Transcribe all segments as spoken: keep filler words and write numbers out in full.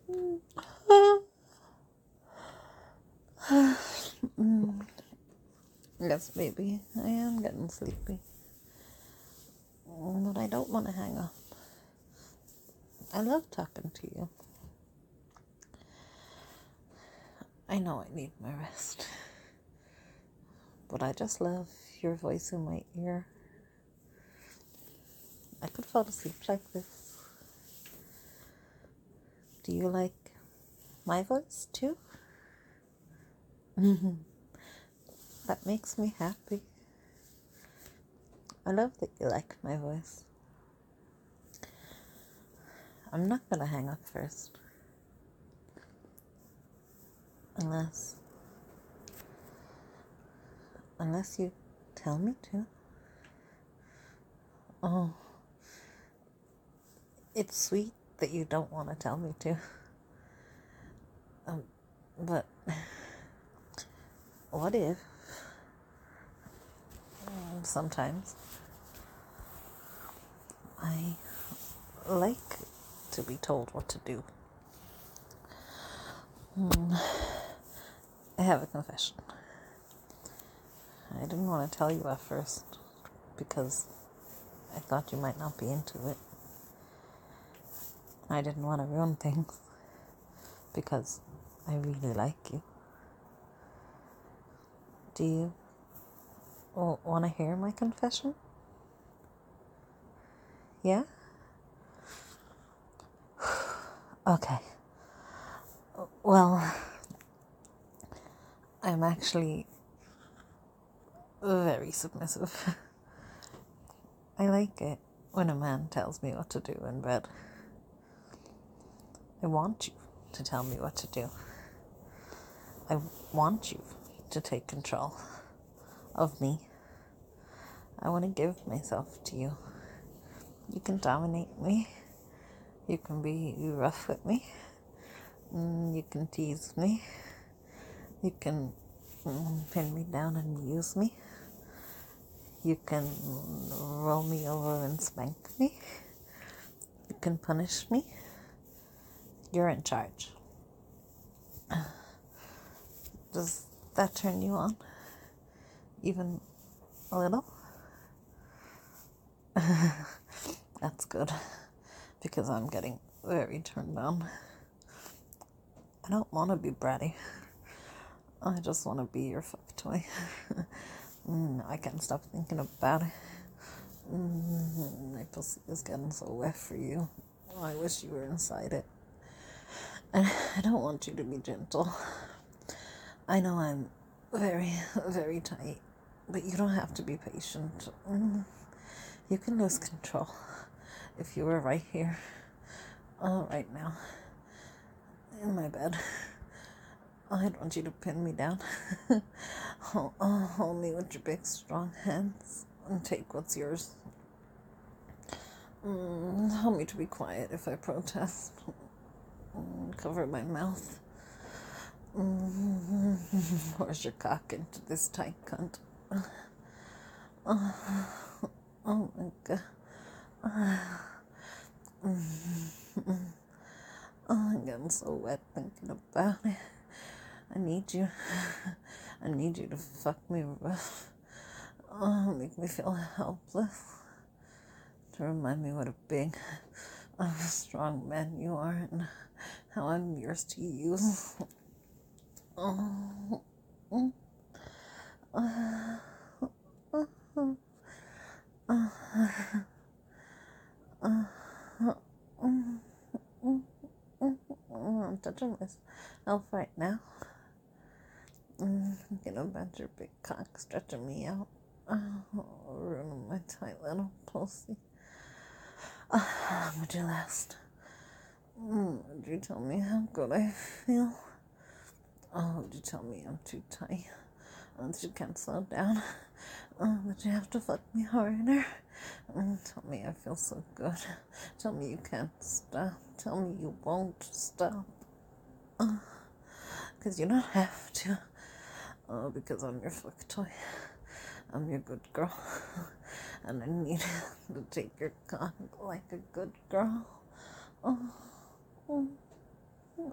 Mm. Yes, baby, I am getting sleepy. But I don't want to hang up. I love talking to you. I know I need my rest. But I just love your voice in my ear. I could fall asleep like this. Do you like my voice too? That makes me happy. I love that you like my voice. I'm not gonna hang up first. Unless... Unless you tell me to. Oh, it's sweet that you don't want to tell me to. Um, but what if um, sometimes I like to be told what to do? Mm, I have a confession. I didn't want to tell you at first because I thought you might not be into it. I didn't want to ruin things because I really like you. Do you oh, want to hear my confession? Yeah? Okay. Well, I'm actually very submissive. I like it when a man tells me what to do in bed. I want you to tell me what to do. I want you to take control of me. I want to give myself to you. You can dominate me. You can be rough with me. Mm, you can tease me. You can mm, pin me down and use me. You can roll me over and spank me. You can punish me. You're in charge. Does that turn you on? Even a little? That's good, because I'm getting very turned on. I don't want to be bratty. I just want to be your fuck toy. mm, I can't stop thinking about it. Mm, my pussy is getting so wet for you. I wish you were inside it. And I don't want you to be gentle. I know I'm very, very tight, but you don't have to be patient. Mm, you can lose control if you were right here, uh, right now, in my bed. I'd want you to pin me down. hold, uh, hold me with your big, strong hands and take what's yours. Mm, tell me to be quiet if I protest. Mm, cover my mouth. Mm, where's your cock into this tight cunt? Uh, oh my god. Uh, mm, oh, I'm getting so wet thinking about it. I need you. I need you to fuck me rough. Oh, make me feel helpless. To remind me what a big, uh, strong man you are and how I'm yours to use. Oh. Mm. Uh, uh, uh, uh, uh, mm, mm, mm, mm. I'm touching myself right now. Mm, thinking about your big cock stretching me out. Oh, ruining my tight little pussy. Uh, would you last? Mm, would you tell me how good I feel? Oh, would you tell me I'm too tight? Oh, that you can't slow down? Oh, that you have to fuck me harder? Mm, tell me I feel so good. Tell me you can't stop. Tell me you won't stop. Uh, Cause you don't have to. Oh, because I'm your fuck toy. I'm your good girl. And I need to take your cock like a good girl. Oh, oh,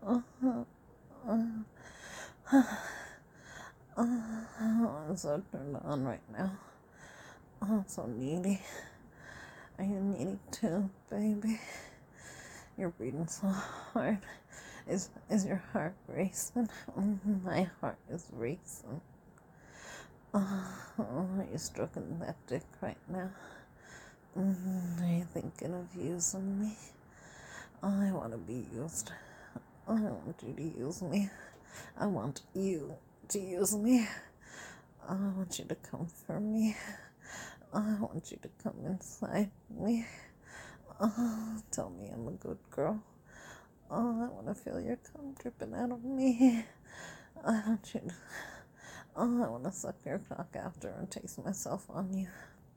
so turned on right now. Oh, I'm so needy. Are you needy too, baby? You're breathing so hard. Is is your heart racing? My heart is racing. Oh, are you stroking that dick right now? Mm, are you thinking of using me? I want to be used. I want you to use me. I want you to use me. I want you to come for me. I want you to come inside me. Oh, tell me I'm a good girl. Oh, I want to feel your cum dripping out of me. I want you to... Oh, I want to suck your cock after and taste myself on you.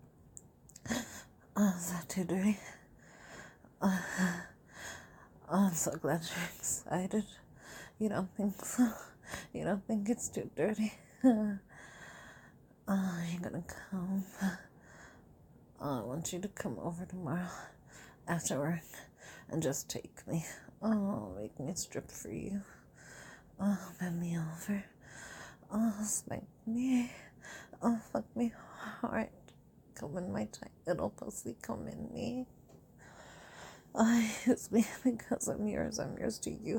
Oh, is that too dirty? Uh, I'm so glad you're excited. You don't think so? You don't think it's too dirty? Oh, you're gonna come. Oh, I want you to come over tomorrow after work and just take me. Oh, make me strip for you. Oh, bend me over. Oh, spank me. Oh, fuck me hard. Come in my tight little pussy. Come in me. Oh, use me because I'm yours. I'm yours to you.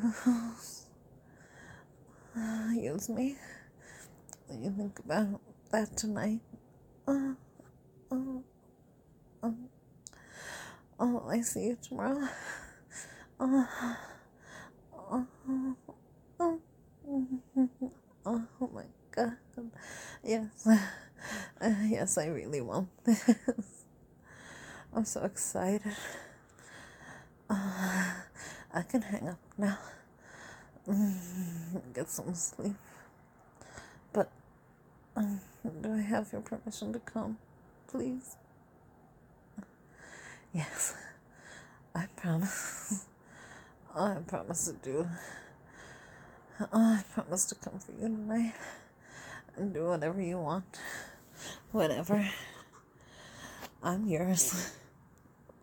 Uh, use me. When you think about that tonight. Oh, oh, oh. Oh, I see you tomorrow. Oh, oh, oh, oh, oh my God. Yes. Uh, yes, I really want this. I'm so excited. Uh, I can hang up now. Mm, get some sleep. But um, do I have your permission to come, please? Yes, I promise. I promise to do. I promise to come for you tonight and do whatever you want. Whatever. I'm yours.